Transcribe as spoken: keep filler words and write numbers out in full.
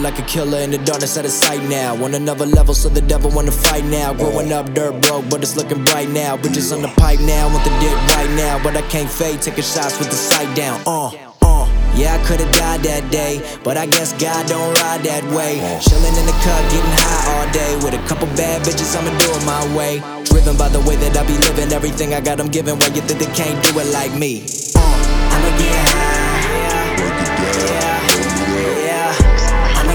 like a killer in the darkness out of sight now. On another level, so the devil wanna fight now. Growing up dirt broke, but it's looking bright now. Bitches on the pipe now, want the dick right now. But I can't fade, taking shots with the sight down. Uh, uh Yeah, I could've died that day, but I guess God don't ride that way. Chillin' in the cut, getting high all day. With a couple bad bitches, I'ma do it my way. Driven by the way that I be living, everything I got I'm giving. Why you think they can't do it like me? Uh, I'ma get high.